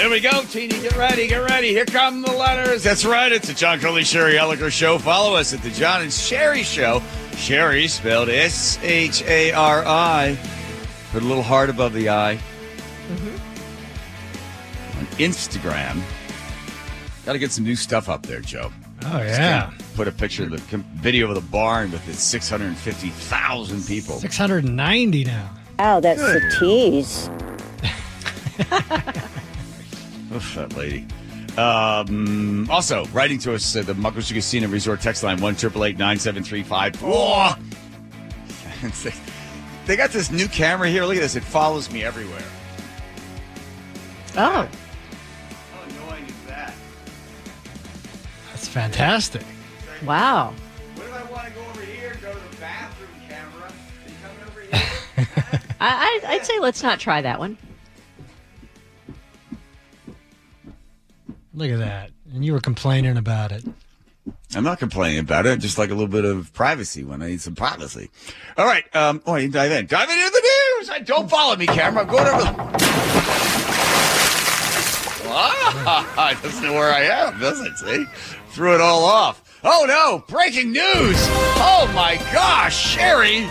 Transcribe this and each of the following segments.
Here we go, Teeny. Get ready. Here come the letters. That's right. It's the John Curley, Sherry Elliker Show. Follow us at the John and Sherry Show. Sherry spelled Shari. Put a little heart above the I. On Instagram. Got to get some new stuff up there, Joe. Oh, yeah. Put a picture of the video of the barn with its 650,000 people. 690 now. Wow, that's a tease. Oof, that lady. Also, writing to us at the Muckleshoot Casino Resort text line 1-888-973-54. They got this new camera here. Look at this. It follows me everywhere. Oh. How annoying is that? That's fantastic. Wow. What if I want to go over here and go to the bathroom camera? Are you coming over here? I'd say let's not try that one. Look at that. And you were complaining about it. I'm not complaining about it. Just like a little bit of privacy when I need some privacy. All right. You dive in. Dive into the news. Don't follow me, camera. I'm going over. It doesn't know where I am, does it? See? Threw it all off. Oh, no. Breaking news. Oh, my gosh. Sherry.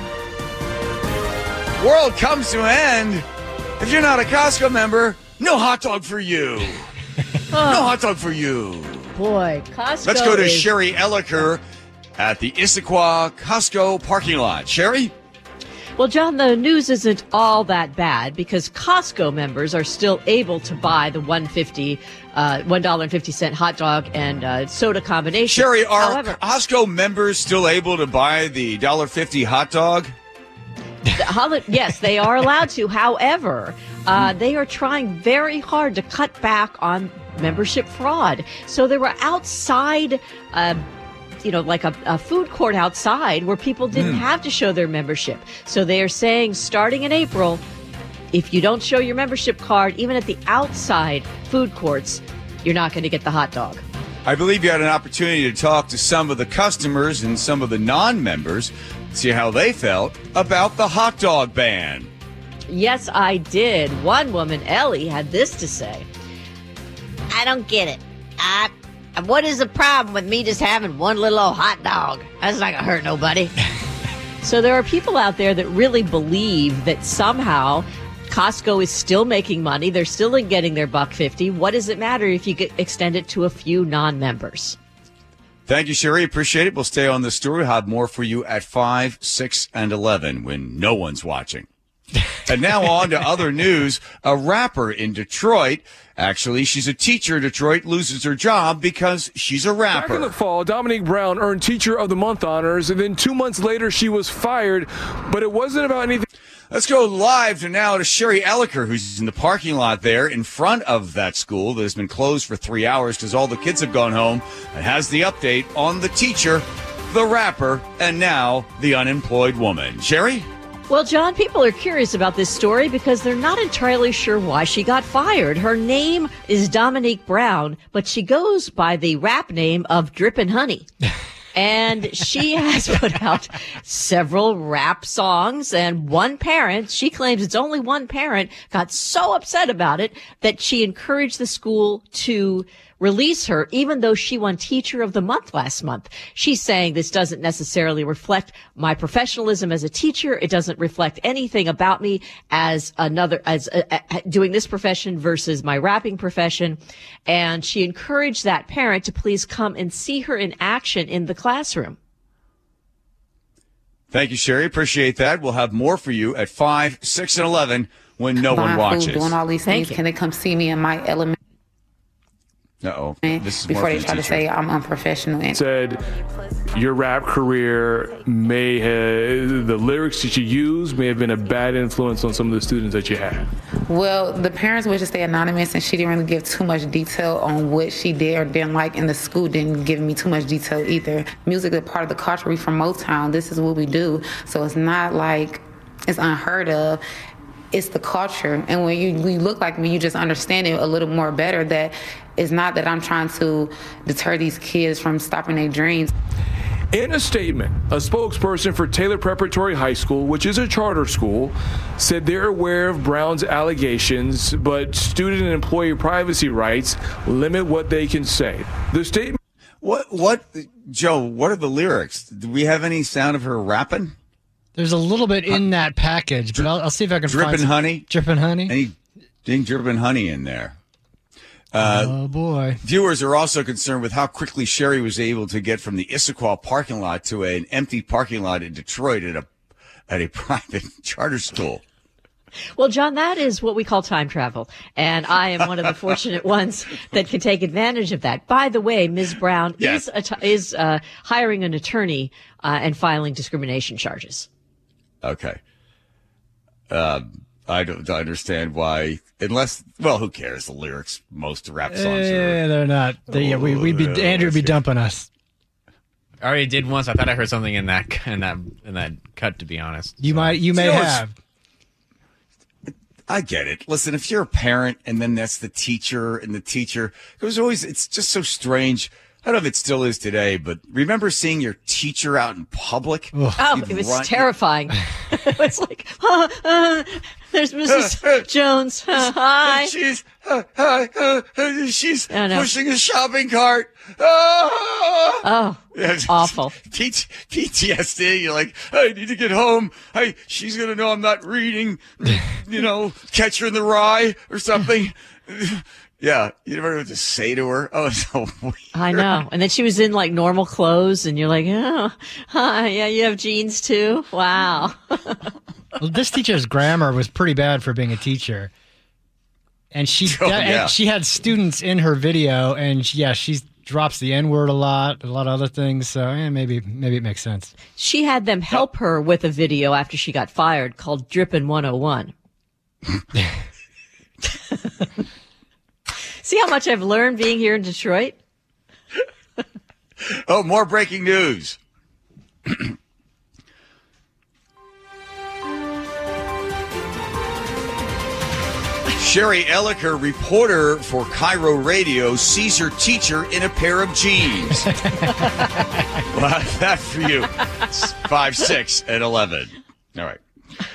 World comes to an end. If you're not a Costco member, no hot dog for you. No hot dog for you. Boy, Costco. Let's go to Sherry Elliker at the Issaquah Costco parking lot. Sherry? Well, John, the news isn't all that bad because Costco members are still able to buy the $1.50 hot dog and soda combination. Sherry, are However, Costco members still able to buy the $1.50 hot dog? Yes, they are allowed to. However, they are trying very hard to cut back on membership fraud. So they were outside, like a food court outside where people didn't have to show their membership. So they are saying starting in April, if you don't show your membership card, even at the outside food courts, you're not going to get the hot dog. I believe you had an opportunity to talk to some of the customers and some of the non-members, see how they felt about the hot dog ban. Yes, I did. One woman, Ellie, had this to say. I don't get it. What is the problem with me just having one little old hot dog? That's not going to hurt nobody. So there are people out there that really believe that somehow Costco is still making money. They're still getting their $1.50. What does it matter if you extend it to a few non-members? Thank you, Sherry. Appreciate it. We'll stay on the story. We'll have more for you at 5, 6, and 11 when no one's watching. And now on to other news. A rapper in Detroit, actually, she's a teacher in Detroit, loses her job because she's a rapper. Back in the fall, Dominique Brown earned Teacher of the Month honors, and then 2 months later she was fired, but it wasn't about anything. Let's go live to Sherry Elliker, who's in the parking lot there in front of that school that has been closed for 3 hours because all the kids have gone home, and has the update on the teacher, the rapper, and now the unemployed woman. Sherry? Well, John, people are curious about this story because they're not entirely sure why she got fired. Her name is Dominique Brown, but she goes by the rap name of Drippin' Honey. And she has put out several rap songs, and one parent, she claims it's only one parent, got so upset about it that she encouraged the school to release her, even though she won Teacher of the Month last month. She's saying this doesn't necessarily reflect my professionalism as a teacher. It doesn't reflect anything about me as doing this profession versus my rapping profession. And she encouraged that parent to please come and see her in action in the classroom. Thank you, Sherry. Appreciate that. We'll have more for you at 5, 6, and 11 when no one watches. Doing all these things. Can they come see me in my element? Uh-oh. This is before more they try to say I'm unprofessional. Said your rap career the lyrics that you used may have been a bad influence on some of the students that you had. Well, the parents would just stay anonymous, and she didn't really give too much detail on what she did or didn't like, and the school didn't give me too much detail either. Music is part of the culture. We from Motown. This is what we do. So it's not like it's unheard of. It's the culture. And when you look like me, you just understand it a little more better that it's not that I'm trying to deter these kids from stopping their dreams. In a statement, a spokesperson for Taylor Preparatory High School, which is a charter school, said they're aware of Brown's allegations, but student and employee privacy rights limit what they can say. The statement. What, Joe, what are the lyrics? Do we have any sound of her rapping? There's a little bit in that package, but I'll see if I can find Drippin' Honey? Drippin' Honey? Any Drippin' Honey in there? Oh, boy. Viewers are also concerned with how quickly Sherry was able to get from the Issaquah parking lot to an empty parking lot in Detroit at a private charter school. Well, John, that is what we call time travel. And I am one of the fortunate ones that can take advantage of that. By the way, Ms. Brown Yes. is hiring an attorney and filing discrimination charges. Okay. I don't understand why, well, who cares? The lyrics, most rap songs are. They're not. Andrew would be dumping us. I already did once. I thought I heard something in that cut, to be honest. You may have. I get it. Listen, if you're a parent and then that's the teacher and the teacher, it's just so strange. I don't know if it still is today, but remember seeing your teacher out in public? Oh, it was terrifying. It was like, there's Mrs. Jones. Hi. She's Oh, no. pushing a shopping cart. Oh, awful. PTSD. You're like, I need to get home. She's going to know I'm not reading, Catcher in the Rye or something. Yeah, you never know what to say to her. Oh, it's so weird. I know. And then she was in like normal clothes, and you're like, oh, hi, yeah, you have jeans too? Wow. Well, this teacher's grammar was pretty bad for being a teacher. And she had students in her video, and she drops the N-word a lot of other things. So maybe it makes sense. She had them help her with a video after she got fired called Drippin' 101. See how much I've learned being here in Detroit? Oh, more breaking news. Sherry Elliker, reporter for Cairo Radio, sees her teacher in a pair of jeans. Well, that for you. It's 5, 6, and 11. All right.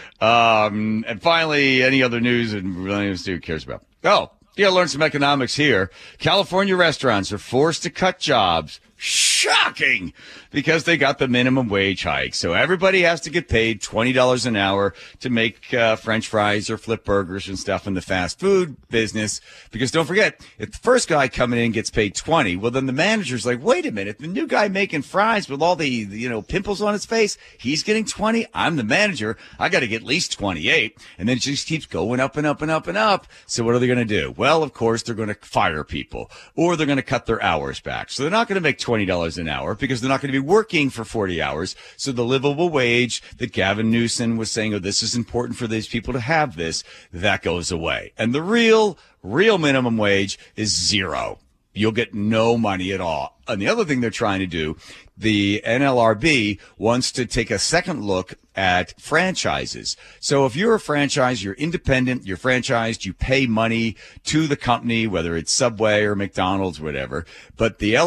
And finally, any other news and who cares about? Oh, you gotta learn some economics here. California restaurants are forced to cut jobs. Shocking! Because they got the minimum wage hike. So everybody has to get paid $20 an hour to make French fries or flip burgers and stuff in the fast food business. Because don't forget, if the first guy coming in gets paid $20, well, then the manager's like, wait a minute, the new guy making fries with all the pimples on his face, he's getting $20. I'm the manager. I got to get at least $28. And then it just keeps going up and up and up and up. So what are they going to do? Well, of course, they're going to fire people, or they're going to cut their hours back. So they're not going to make $20 an hour because they're not going to be working for 40 hours. So the livable wage that Gavin Newsom was saying, oh, this is important for these people to have this, that goes away. And the real minimum wage is $0. You'll get no money at all. And the other thing they're trying to do, the NLRB wants to take a second look at franchises. So if you're a franchise, you're independent, you're franchised, you pay money to the company, whether it's Subway or McDonald's, whatever. But the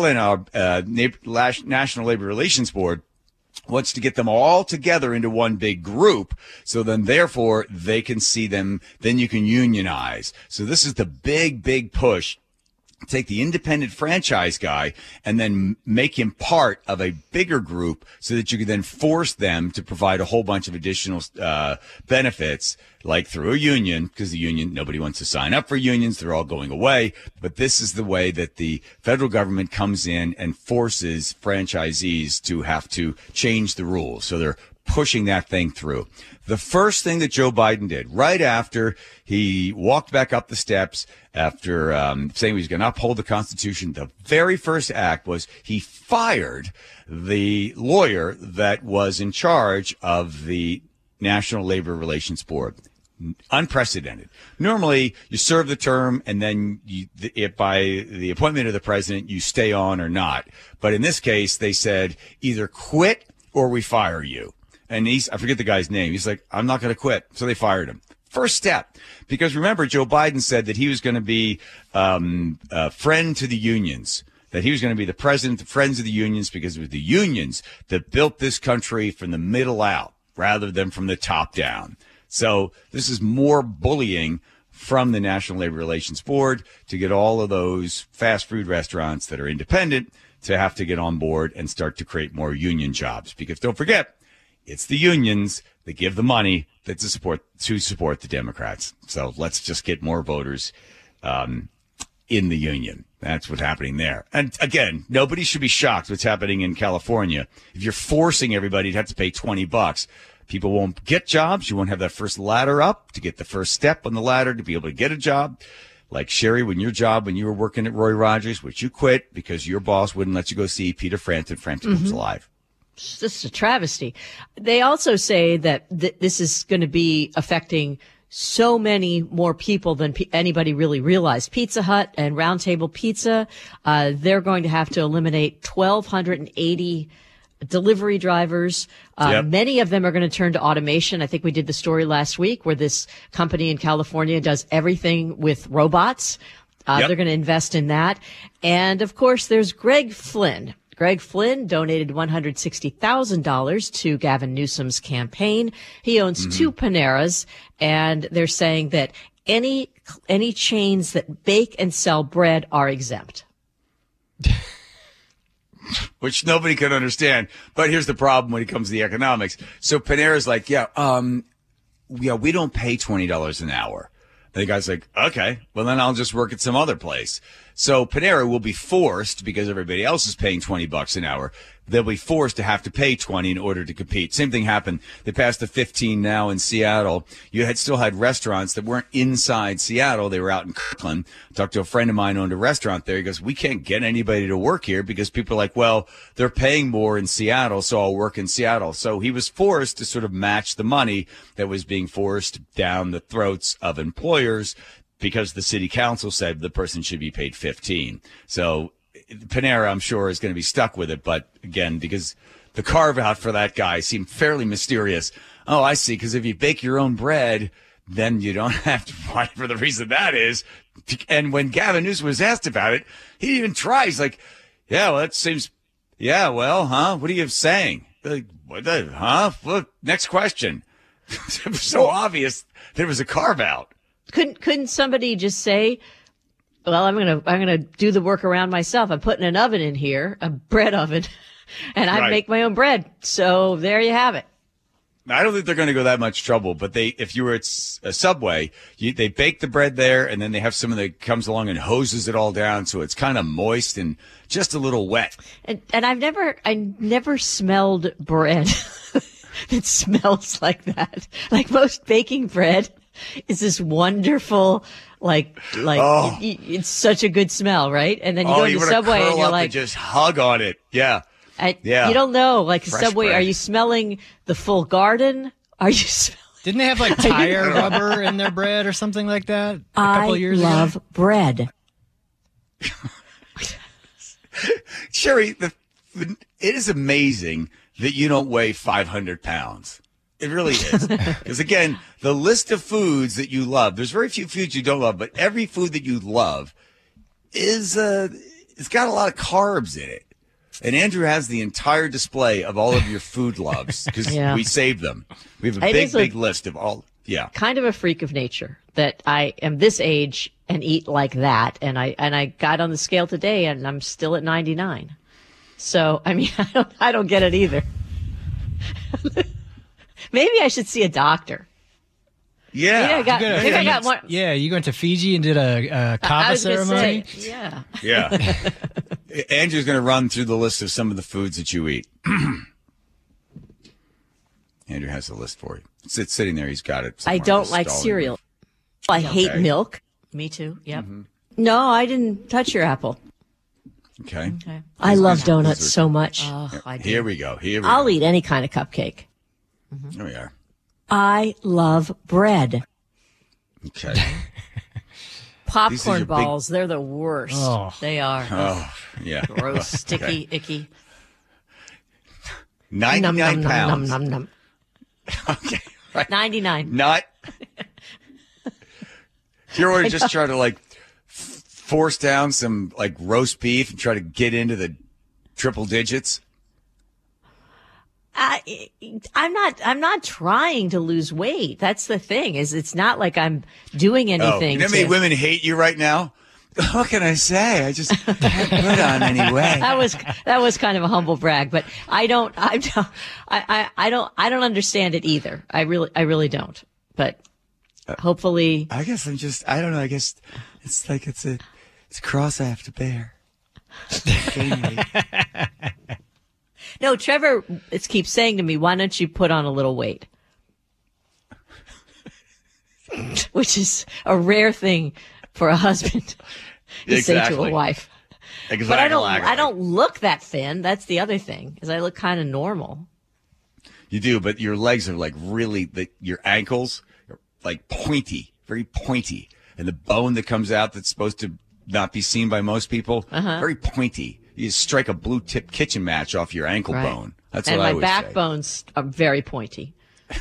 National Labor Relations Board wants to get them all together into one big group. So then therefore they can see them, then you can unionize. So this is the big push. Take the independent franchise guy and then make him part of a bigger group so that you can then force them to provide a whole bunch of additional benefits, like through a union, because the union, nobody wants to sign up for unions. They're all going away. But this is the way that the federal government comes in and forces franchisees to have to change the rules. So they're pushing that thing through. The first thing that Joe Biden did right after he walked back up the steps after saying he was going to uphold the Constitution, the very first act was he fired the lawyer that was in charge of the National Labor Relations Board. Unprecedented. Normally, you serve the term and then by the appointment of the president, you stay on or not. But in this case, they said either quit or we fire you. And I forget the guy's name. He's like, I'm not going to quit. So they fired him. First step. Because remember, Joe Biden said that he was going to be a friend to the unions. that he was going to be the president of Friends of the Unions because it was the unions that built this country from the middle out rather than from the top down. So this is more bullying from the National Labor Relations Board to get all of those fast food restaurants that are independent to have to get on board and start to create more union jobs. Because don't forget, it's the unions that give the money that to support the Democrats. So let's just get more voters in the union. That's what's happening there. And again, nobody should be shocked what's happening in California. If you're forcing everybody to have to pay $20, people won't get jobs. You won't have that first ladder up to get the first step on the ladder to be able to get a job. Like Sherry, when you were working at Roy Rogers, which you quit because your boss wouldn't let you go see Peter Frampton. Frampton was alive. It's just a travesty. They also say that this is going to be affecting so many more people than anybody really realized. Pizza Hut and Round Table Pizza, they're going to have to eliminate 1,280 delivery drivers. Yep. Many of them are going to turn to automation. I think we did the story last week where this company in California does everything with robots. Yep. They're going to invest in that. And of course, there's Greg Flynn. Greg Flynn donated $160,000 to Gavin Newsom's campaign. He owns two Paneras, and they're saying that any chains that bake and sell bread are exempt. Which nobody can understand. But here's the problem when it comes to the economics. So Panera's like, we don't pay $20 an hour. And the guy's like, okay, well, then I'll just work at some other place. So Panera will be forced, because everybody else is paying $20 an hour, they'll be forced to have to pay 20 in order to compete. Same thing happened. They passed the 15 now in Seattle. You still had restaurants that weren't inside Seattle. They were out in Kirkland. I talked to a friend of mine who owned a restaurant there. He goes, we can't get anybody to work here because people are like, well, they're paying more in Seattle, so I'll work in Seattle. So he was forced to sort of match the money that was being forced down the throats of employers because the city council said the person should be paid 15. So Panera, I'm sure, is going to be stuck with it. But again, because the carve out for that guy seemed fairly mysterious. Oh, I see. Because if you bake your own bread, then you don't have to fight for the reason that is. And when Gavin Newsom was asked about it, he didn't even try. He's like, yeah, well, that seems, yeah, well, huh? What are you saying? Like, what the, huh? Well, next question. It was so obvious there was a carve out. Couldn't somebody just say, well, I'm gonna do the work around myself. I'm putting an oven in here, a bread oven, and I make my own bread. So there you have it. I don't think they're going to go that much trouble, but if you were at a Subway, they bake the bread there, and then they have someone that comes along and hoses it all down, so it's kind of moist and just a little wet. And I never smelled bread that smells like that. Like most baking bread is this wonderful, it's such a good smell, right? And then you go to the Subway and you're like, and just hug on it. Yeah. You don't know, like Fresh Subway, bread. are you smelling the full garden? Are you smelling? Didn't they have like tire rubber in their bread or something like that a couple years ago? I love bread. Sherry, it is amazing that you don't weigh 500 pounds. It really is. Because again, the list of foods that you love, there's very few foods you don't love, but every food that you love it's got a lot of carbs in it. And Andrew has the entire display of all of your food loves because we saved them. We have a big list of all. Yeah. Kind of a freak of nature that I am this age and eat like that. And I got on the scale today and I'm still at 99. So, I mean, I don't get it either. Maybe I should see a doctor. Yeah. I got one. Yeah, you went to Fiji and did a kava ceremony? Yeah. Andrew's going to run through the list of some of the foods that you eat. Andrew has the list for you. It's sitting there. He's got it. I don't like cereal. I hate milk. Me too. Yep. Mm-hmm. No, I didn't touch your apple. Okay. I love donuts so much. I do. Here we go. I'll eat any kind of cupcake. Mm-hmm. Here we are. I love bread. Okay. Popcorn balls, they're the worst. Oh. They are. Oh, yeah. Gross, sticky, icky. 99 pounds. Num, num, num. Okay. Right. 99. Not. You're already just trying to force down some like roast beef and try to get into the triple digits? I'm not trying to lose weight. That's the thing, is it's not like I'm doing anything. You know how many women hate you right now? What can I say? I just can't put on any weight. That was kind of a humble brag, but I don't understand it either. I really don't. But hopefully, I guess I don't know. I guess it's like it's a cross I have to bear. No, Trevor keeps saying to me, why don't you put on a little weight? Which is a rare thing for a husband to say to a wife. Exactly. But I don't look that thin. That's the other thing, is I look kind of normal. You do, but your legs are like really, your ankles are like pointy, very pointy. And the bone that comes out that's supposed to not be seen by most people, very pointy. You strike a blue tip kitchen match off your ankle bone. That's what I always say. And my backbones are very pointy.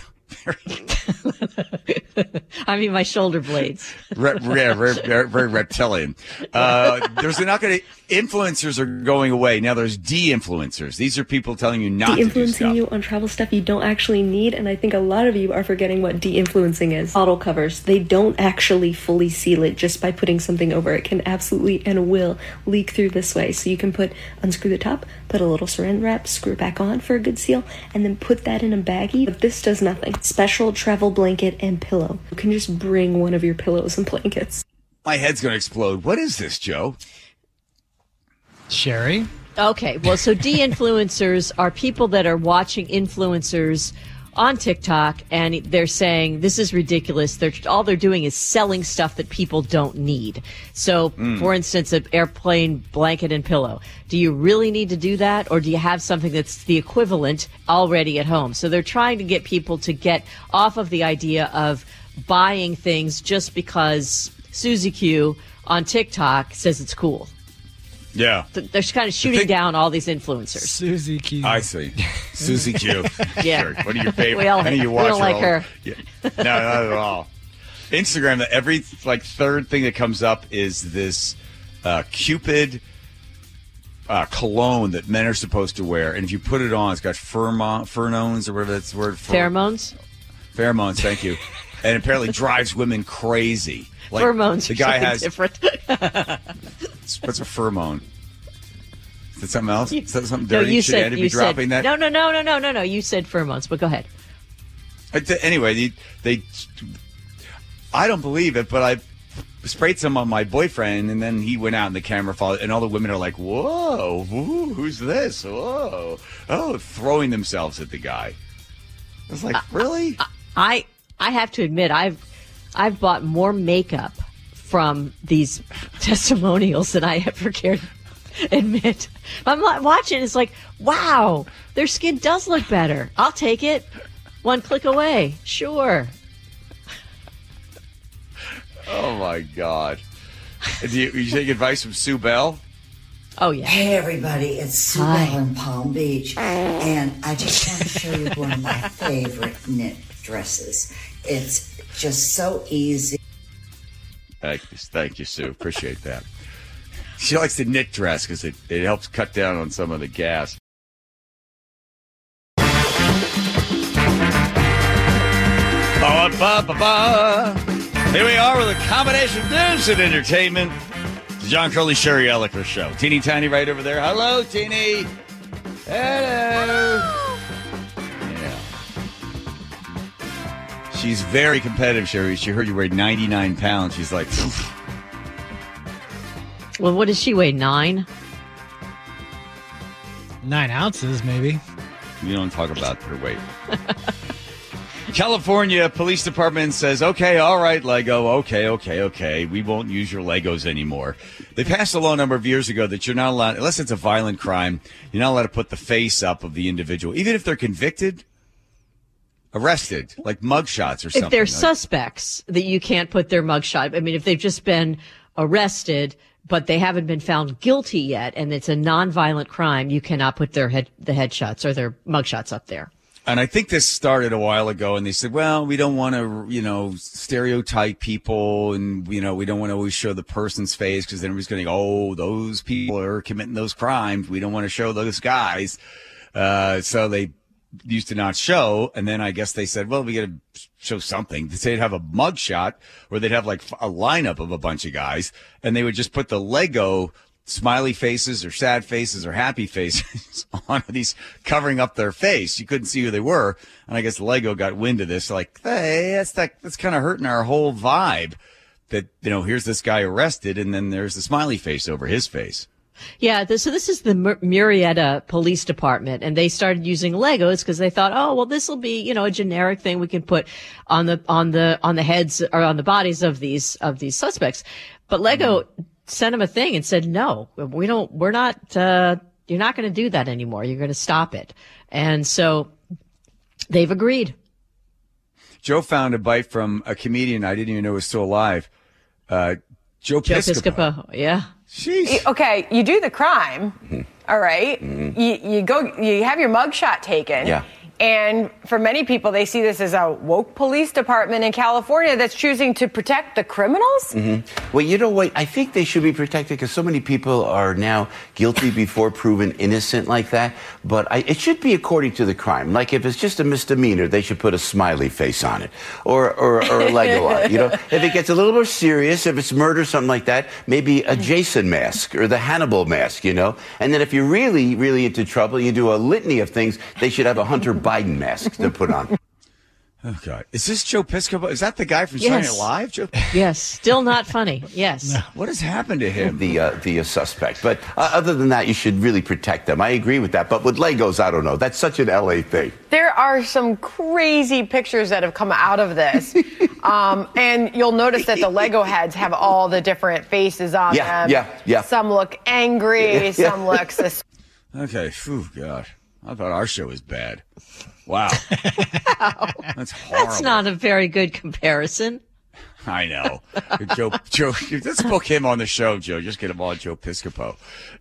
I mean, my shoulder blades. Very reptilian. Influencers are going away. Now there's de-influencers. These are people telling you not to do stuff. De-influencing you on travel stuff you don't actually need, and I think a lot of you are forgetting what de-influencing is. Bottle covers, they don't actually fully seal it just by putting something over. It can absolutely and will leak through this way. So you can unscrew the top, put a little saran wrap, screw it back on for a good seal, and then put that in a baggie. But this does nothing. Special travel blanket and pillow. You can just bring one of your pillows and blankets. My head's going to explode. What is this, Joe? Sherry? Okay, well, so de-influencers are people that are watching influencers on TikTok, and they're saying, this is ridiculous. All they're doing is selling stuff that people don't need. So, for instance, an airplane blanket and pillow. Do you really need to do that, or do you have something that's the equivalent already at home? So they're trying to get people to get off of the idea of buying things just because Susie Q on TikTok says it's cool. Yeah. They're kind of shooting down all these influencers. Susie Q. I see. Susie Q. Yeah. Sure. What are your favorite? We don't like her. Yeah. No, not at all. Instagram, every third thing that comes up is this Cupid cologne that men are supposed to wear. And if you put it on, it's got pheromones or whatever that's the word for. Pheromones? Pheromones, thank you. And apparently drives women crazy. Like, pheromones the guy has different. What's a pheromone? Is that something else? Is that something No, dirty? you Should said, Andy be dropping that? No. You said pheromones, but go ahead. Anyway, I don't believe it, but I sprayed some on my boyfriend, and then he went out and the camera followed, and all the women are like, whoa, who's this? Whoa. Oh, throwing themselves at the guy. I was like, really? I have to admit, I've bought more makeup from these testimonials than I ever cared to admit. I'm watching, it's like, wow, their skin does look better. I'll take it. One click away. Sure. Oh, my God. Do you take advice from Sue Bell? Oh, yeah. Hey, everybody. It's Sue Bell in Palm Beach. And I just want to show you one of my favorite knit dresses. It's just so easy. Thank you, Sue. Appreciate that. She likes the knit dress because it helps cut down on some of the gas. Here we are with a combination of news and entertainment. The John Crowley, Sherry Elliker Show. Teeny Tiny right over there. Hello, Teeny. Hello. Yeah. She's very competitive, Sherry. She heard you weighed 99 pounds. She's like, poof. Well, what does she weigh, 9? 9 ounces, maybe. You don't talk about her weight. California Police Department says, okay, all right, Lego, okay. We won't use your Legos anymore. They passed a law a number of years ago that you're not allowed, unless it's a violent crime, you're not allowed to put the face up of the individual, even if they're convicted, arrested, like mugshots or something. If they're suspects, that you can't put their mugshot. I mean, if they've just been arrested, but they haven't been found guilty yet, and it's a non-violent crime, you cannot put the headshots or their mugshots up there. And I think this started a while ago, and they said, well, we don't want to, stereotype people, and, we don't want to always show the person's face because then everybody's going to go, oh, those people are committing those crimes. We don't want to show those guys. So they used to not show, and then I guess they said, well, we got to show something. They'd have a mugshot where they'd have like a lineup of a bunch of guys, and they would just put the Lego smiley faces or sad faces or happy faces on these, covering up their face. You couldn't see who they were. And I guess Lego got wind of this, like, hey, that's kind of hurting our whole vibe that, here's this guy arrested, and then there's the smiley face over his face. Yeah, so this is the Murrieta Police Department, and they started using Legos because they thought, oh, well, this will be, a generic thing we can put on the heads or on the bodies of these suspects. But Lego sent him a thing and said, no, you're not going to do that anymore. You're going to stop it. And so they've agreed. Joe found a bite from a comedian I didn't even know was still alive. Joe Piscopo. Yeah. Jeez. Okay, you do the crime, all right? You have your mugshot taken. Yeah. And for many people, they see this as a woke police department in California that's choosing to protect the criminals. Well, you know what? I think they should be protected because so many people are now guilty before proven innocent like that. But it should be according to the crime. Like if it's just a misdemeanor, they should put a smiley face on it or a Lego on it. If it gets a little more serious, if it's murder, something like that, maybe a Jason mask or the Hannibal mask, And then if you're really, really into trouble, you do a litany of things, they should have a Hunter Biden mask to put on. Oh, God. Is this Joe Piscopo? Is that the guy from Saturday Night Live? Joe? Yes. Still not funny. Yes. No. What has happened to him? The suspect. But other than that, you should really protect them. I agree with that. But with Legos, I don't know. That's such an LA thing. There are some crazy pictures that have come out of this. And you'll notice that the Lego heads have all the different faces on them. Yeah. Some look angry. Some look suspicious. Okay. Phew, God. I thought our show was bad. Wow. That's horrible. That's not a very good comparison. I know. Joe, let's book him on the show, Joe. Just get him on Joe Piscopo.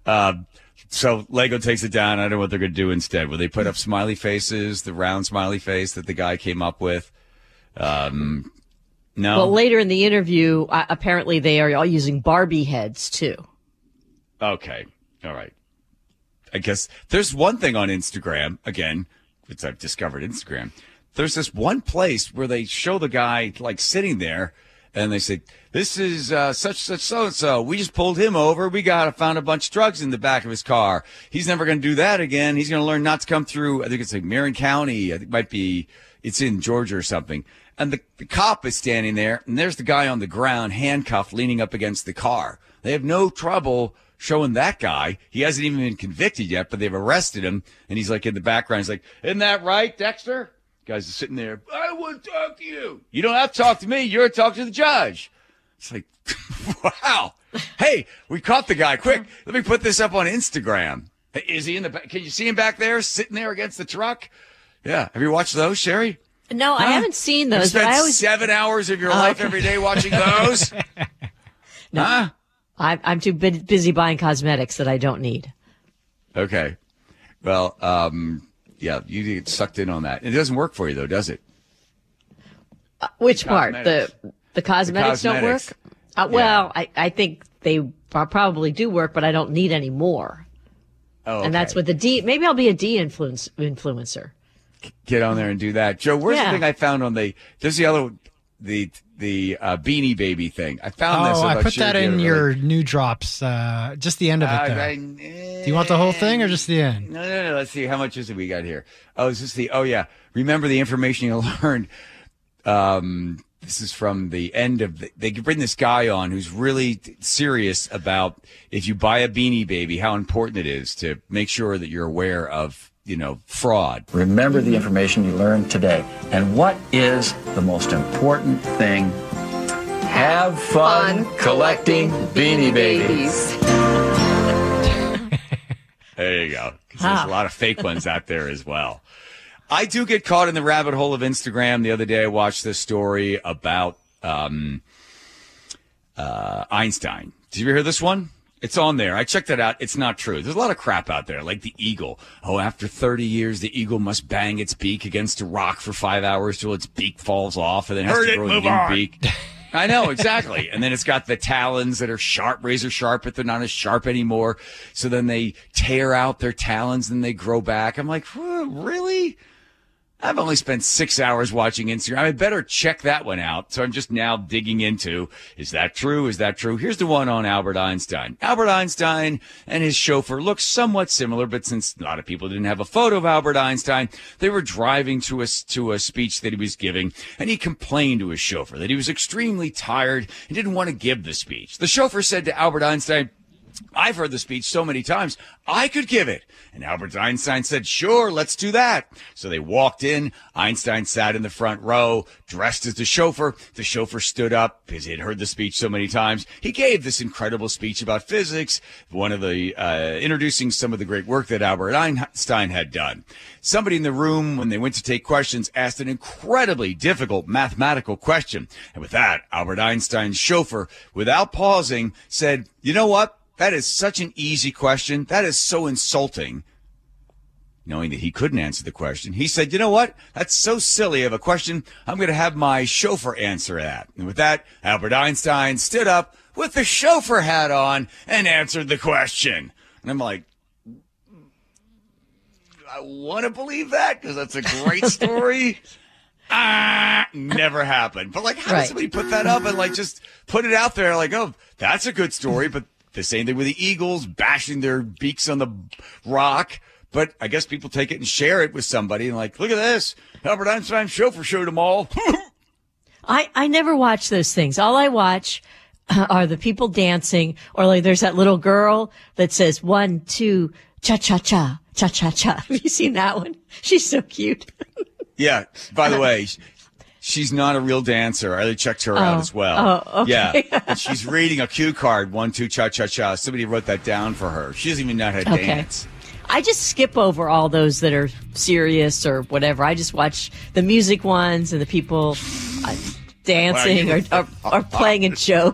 So Lego takes it down. I don't know what they're going to do instead. Will they put up smiley faces, the round smiley face that the guy came up with? No. Well, later in the interview, apparently they are all using Barbie heads, too. Okay. All right. I guess there's one thing on Instagram, again, which I've discovered Instagram. There's this one place where they show the guy like sitting there and they say, this is such so-and-so. We just pulled him over. We found a bunch of drugs in the back of his car. He's never going to do that again. He's going to learn not to come through. I think it's like Marin County. I think it's in Georgia or something. And the cop is standing there and there's the guy on the ground handcuffed leaning up against the car. They have no trouble showing that guy. He hasn't even been convicted yet, but they've arrested him. And he's like in the background. He's like, isn't that right, Dexter? Guys are sitting there. I want to talk to you. You don't have to talk to me. You're talking to the judge. It's like, wow. Hey, we caught the guy. Quick, let me put this up on Instagram. Hey, is he in the back? Can you see him back there sitting there against the truck? Yeah. Have you watched those, Sherry? No, I haven't seen those. You spent 7 hours of your life every day watching those? No. Huh? I'm too busy buying cosmetics that I don't need. Okay. Well, yeah, you get sucked in on that. It doesn't work for you, though, does it? Which part? The cosmetics don't work? Well, I think they probably do work, but I don't need any more. Oh, okay. And that's with the D. Maybe I'll be a D influencer. Get on there and do that. Joe, where's the thing I found on the Beanie Baby thing? I found this. I put that in your new drops, just the end of it, though. Do you want the whole thing or just the end? No. Let's see. How much is it we got here? Oh, is this yeah. Remember the information you learned. This is from the end of they bring this guy on who's really serious about if you buy a Beanie Baby, how important it is to make sure that you're aware of, fraud. Remember the information you learned today. And what is the most important thing? Have fun collecting Beanie Babies. There you go. 'Cause there's a lot of fake ones out there as well. I do get caught in the rabbit hole of Instagram. The other day I watched this story about Einstein. Did you ever hear this one? It's on there. I checked it out. It's not true. There's a lot of crap out there, like the eagle. Oh, after 30 years, the eagle must bang its beak against a rock for 5 hours till its beak falls off and then has to grow a new beak. I know, exactly. And then it's got the talons that are sharp, razor sharp, but they're not as sharp anymore. So then they tear out their talons and they grow back. I'm like, really? I've only spent 6 hours watching Instagram. I better check that one out. So I'm just now digging into, is that true? Is that true? Here's the one on Albert Einstein. Albert Einstein and his chauffeur look somewhat similar, but since a lot of people didn't have a photo of Albert Einstein, they were driving to a speech that he was giving, and he complained to his chauffeur that he was extremely tired and didn't want to give the speech. The chauffeur said to Albert Einstein, I've heard the speech so many times, I could give it. And Albert Einstein said, sure, let's do that. So they walked in. Einstein sat in the front row, dressed as the chauffeur. The chauffeur stood up because he had heard the speech so many times. He gave this incredible speech about physics, one of the, introducing some of the great work that Albert Einstein had done. Somebody in the room, when they went to take questions, asked an incredibly difficult mathematical question. And with that, Albert Einstein's chauffeur, without pausing, said, you know what? That is such an easy question. That is so insulting. Knowing that he couldn't answer the question, he said, you know what? That's so silly of a question. I'm going to have my chauffeur answer that. And with that, Albert Einstein stood up with the chauffeur hat on and answered the question. And I'm like, I want to believe that because that's a great story. Never happened. But like, how does somebody put that up and like just put it out there? Like, oh, that's a good story, but the same thing with the Eagles bashing their beaks on the rock. But I guess people take it and share it with somebody and like, look at this. Albert Einstein's chauffeur showed them all. I never watch those things. All I watch are the people dancing, or like there's that little girl that says 1, 2, cha-cha-cha, cha-cha-cha. Have you seen that one? She's so cute. Yeah. By the way, she's not a real dancer. I checked her out as well. Oh, okay. Yeah. And she's reading a cue card, 1, 2, cha-cha-cha. Somebody wrote that down for her. She doesn't even know how to dance. I just skip over all those that are serious or whatever. I just watch the music ones and the people dancing or playing a joke.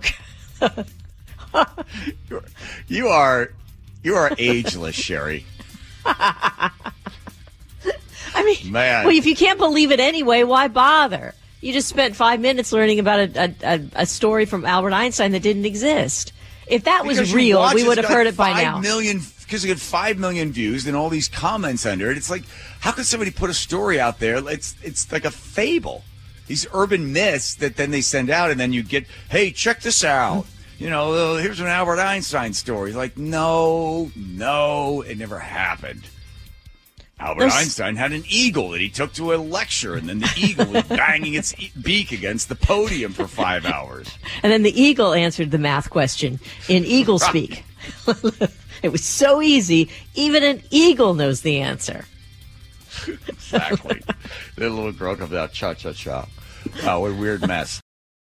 You are ageless, Sherry. I mean, man. Well, if you can't believe it anyway, why bother? You just spent 5 minutes learning about a story from Albert Einstein that didn't exist. If that was real, we would have heard it by now. Because it got 5 million views and all these comments under it. It's like, how could somebody put a story out there? It's like a fable. These urban myths that then they send out, and then you get, hey, check this out. You know, here's an Albert Einstein story. Like, no, it never happened. Albert Einstein had an eagle that he took to a lecture, and then the eagle was banging its beak against the podium for 5 hours. And then the eagle answered the math question in eagle speak. It was so easy, even an eagle knows the answer. Exactly. The little girl comes out, cha-cha-cha. Oh, what a weird mess.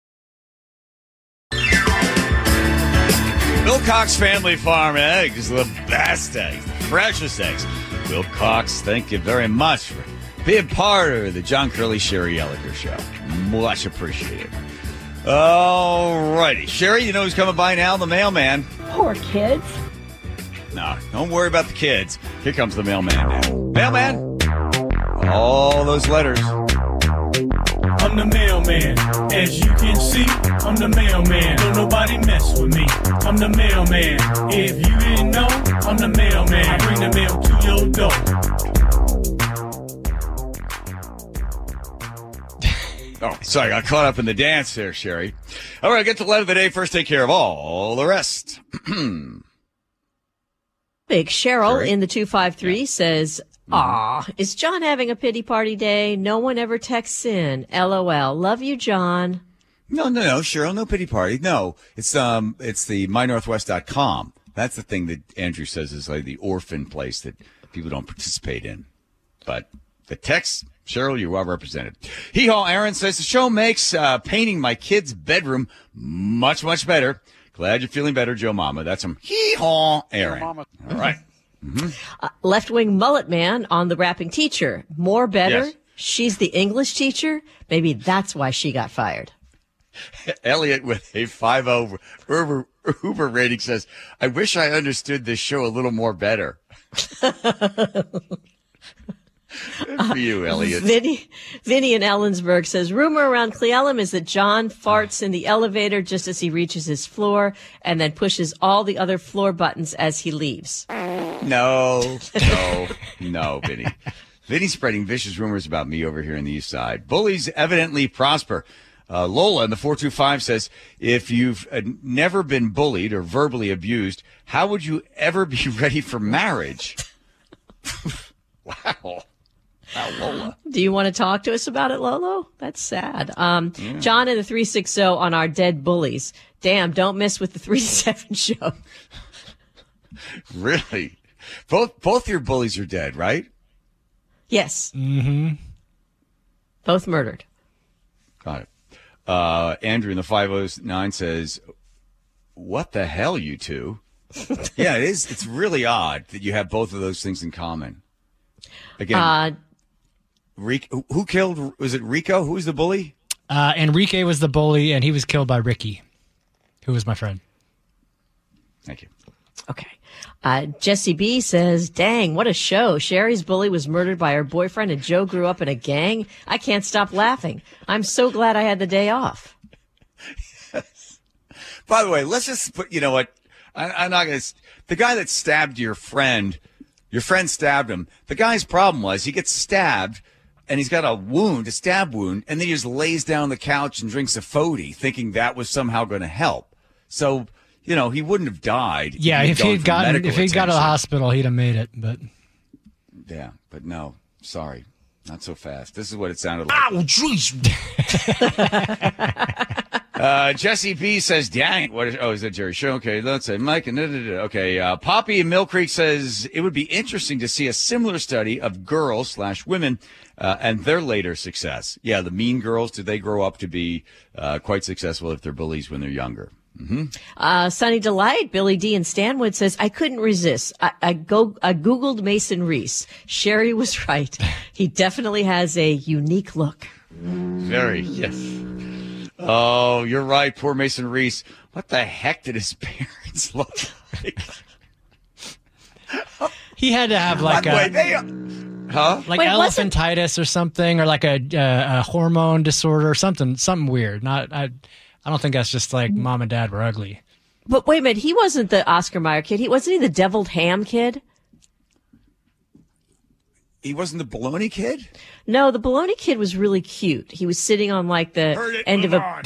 Wilcox Family Farm eggs, the best eggs, the freshest eggs. Wilcox, thank you very much for being part of the John Curley, Sherry Elliker Show. Much appreciated. All righty. Sherry, you know who's coming by now? The mailman. Poor kids. No, don't worry about the kids. Here comes the mailman. Mailman! All those letters. I'm the mailman. As you can see, I'm the mailman. Don't nobody mess with me. I'm the mailman. If you didn't know, I'm the mailman. I bring the mail to your door. Oh, sorry, I got caught up in the dance there, Sherry. All right, get the letter of the day. First, take care of all the rest. Big Cheryl in the 253 says, is John having a pity party day? No one ever texts in. LOL. Love you, John. No, Cheryl, no pity party. No, it's the mynorthwest.com. That's the thing that Andrew says is like the orphan place that people don't participate in. But the text, Cheryl, you are represented. Hee-haw Aaron says, the show makes painting my kid's bedroom much, much better. Glad you're feeling better, Joe Mama. That's some hee-haw Aaron. All right. Mm-hmm. Left-wing mullet man on the rapping teacher. More better. Yes. She's the English teacher. Maybe that's why she got fired. Elliot with a 5-0 Uber rating says, I wish I understood this show a little more better. Good for you, Elliot. Vinny in Ellensburg says, rumor around Cle Elum is that John farts in the elevator just as he reaches his floor and then pushes all the other floor buttons as he leaves. No, Vinny. Vinny's spreading vicious rumors about me over here in the East Side. Bullies evidently prosper. Lola in the 425 says, if you've never been bullied or verbally abused, how would you ever be ready for marriage? Wow. Lola. Do you want to talk to us about it, Lolo? That's sad. John in the 360 on our dead bullies. Damn, don't miss with the 3 to 7 show. Really? Both your bullies are dead, right? Yes. Mm-hmm. Both murdered. Got it. Andrew in the 509 says, what the hell, you two? Yeah, it is. It's really odd that you have both of those things in common. Again, who killed? Was it Rico? Who was the bully? Enrique was the bully, and he was killed by Ricky, who was my friend. Thank you. Okay. Jesse B says, dang, what a show. Sherry's bully was murdered by her boyfriend, and Joe grew up in a gang. I can't stop laughing. I'm so glad I had the day off. Yes. By the way, let's just put, you know what? I'm not going to. The guy that stabbed your friend stabbed him. The guy's problem was he gets stabbed and he's got a stab wound, and then he just lays down on the couch and drinks a 40, thinking that was somehow going to help. So, he wouldn't have died. Yeah, if he'd got to the hospital, he'd have made it. But yeah, but no, sorry, not so fast. This is what it sounded like. Oh, jeez. Jesse B says, dang, is that Jerry Show? Okay, let's say Mike. Okay, Poppy in Mill Creek says, it would be interesting to see a similar study of girls/women and their later success. Yeah, the mean girls, do they grow up to be quite successful if they're bullies when they're younger? Mm-hmm. Sunny Delight, Billy D. in Stanwood says, I couldn't resist. I Googled Mason Reese. Sherry was right. He definitely has a unique look. Very, yes. Oh, you're right. Poor Mason Reese. What the heck did his parents look like? He had to have like elephantitis or something, or like a hormone disorder or something weird. I don't think that's just like mom and dad were ugly. But wait a minute, he wasn't the Oscar Mayer kid. Wasn't he the deviled ham kid? He wasn't the bologna kid? No, the bologna kid was really cute. He was sitting on like the end of a.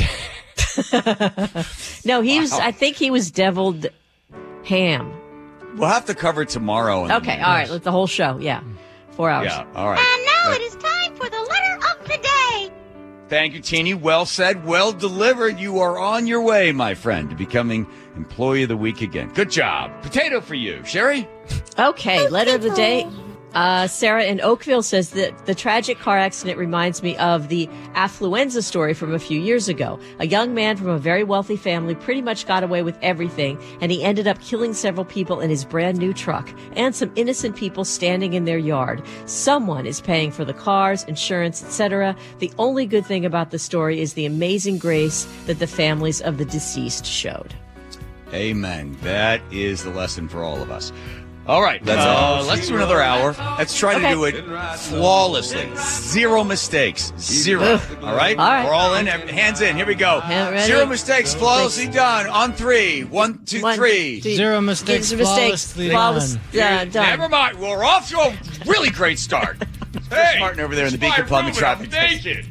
No, he was. I think he was deviled ham. We'll have to cover it tomorrow. Okay, all right. Let the whole show. Yeah, 4 hours. Yeah, all right. And now it is time for the letter of the day. Thank you, Teeny. Well said. Well delivered. You are on your way, my friend, to becoming Employee of the Week again. Good job. Potato for you. Sherry? Okay, letter of the day. Sarah in Oakville says that the tragic car accident reminds me of the affluenza story from a few years ago. A young man from a very wealthy family pretty much got away with everything, and he ended up killing several people in his brand new truck and some innocent people standing in their yard. Someone is paying for the cars, insurance, etc. The only good thing about the story is the amazing grace that the families of the deceased showed. Amen. That is the lesson for all of us. All right, let's do another hour. Let's try to do it flawlessly. Zero mistakes. Zero. All right? We're all in. Hands in. Here we go. Zero mistakes. Flawlessly done. On 3. 1, 2, 3. Zero mistakes. Flawlessly done. Never mind. We're off to a really great start. Hey, Martin over there in the Beacon Plumbing Traffic.